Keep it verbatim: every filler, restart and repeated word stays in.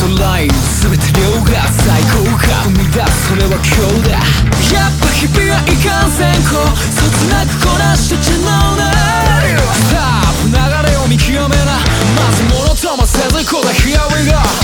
トライン全て量が最高か生み出すそれは今日だ。やっぱ日々はいかんせんこそつなくこなしてちゃうな。さあ流れを見極めなまず物ともせずこだ Here we go